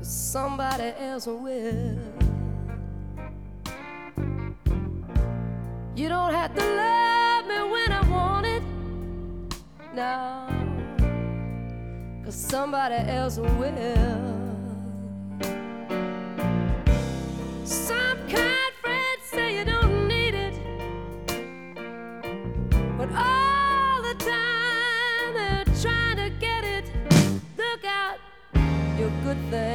somebody else will. You don't have to love me when I want it, no, 'cause somebody else will.